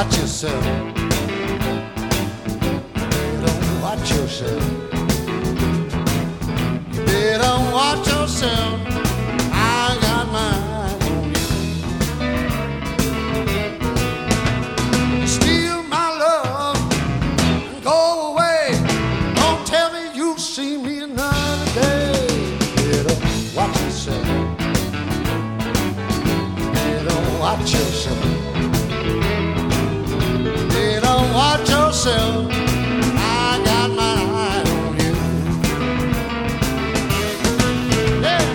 watch yourself. Better watch yourself. You better watch yourself. I got my eye on you. Steal my love and go away. Don't tell me you'll see me another day. Better watch yourself. Better watch yourself. Watch yourself. I got my eye on you. Yeah.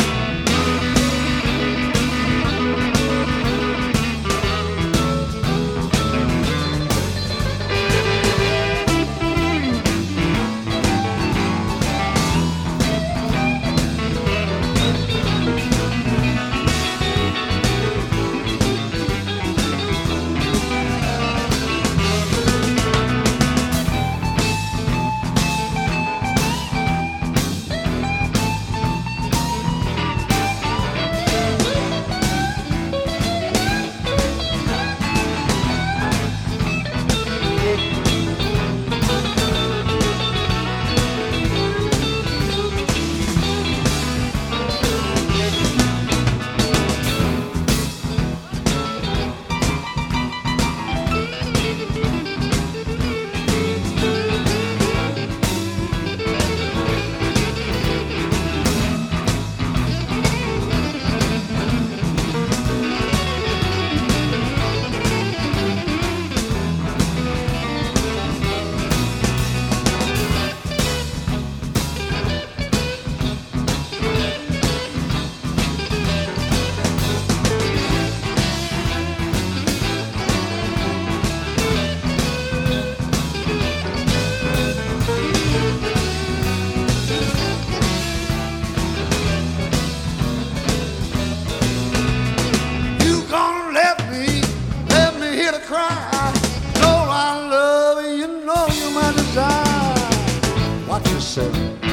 Cry. Know I love you, you know you're my desire. Watch yourself.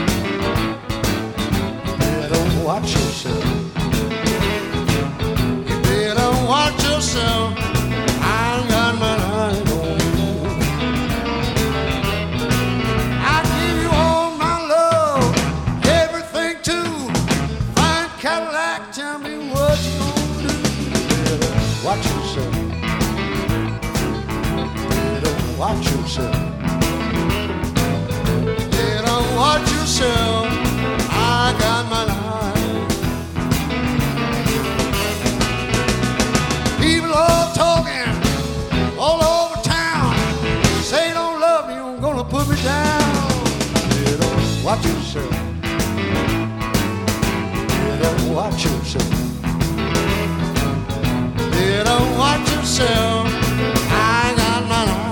You better watch yourself. You better watch yourself. I got my eye on you. I give you all my love, everything too. Fine Cadillac, tell me what you gonna do. You better watch yourself. Watch yourself. Better watch yourself. I got my eye. People all talking all over town. Say don't love me, you're gonna put me down. Better watch yourself. Better watch yourself. Better watch yourself. I got my eye.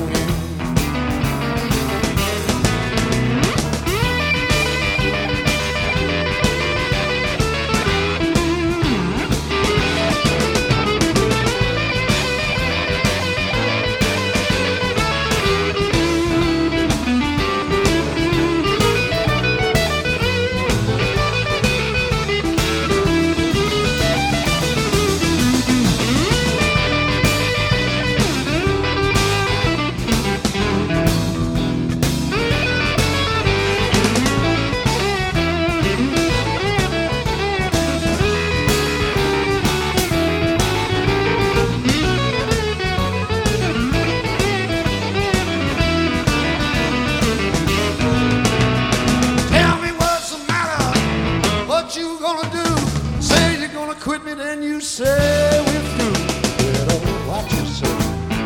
Quit me, then you say we're through. Better watch yourself.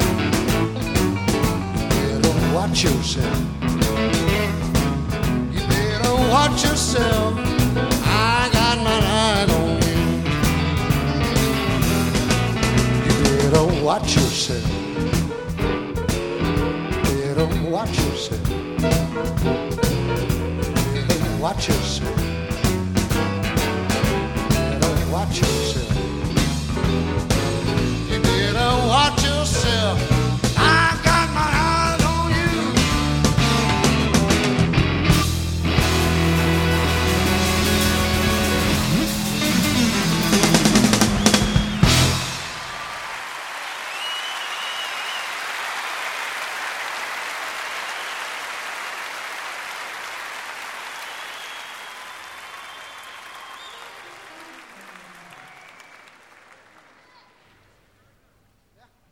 Better watch yourself. You better watch yourself. I got my eye on you. You better watch yourself. Better watch yourself. Better watch yourself.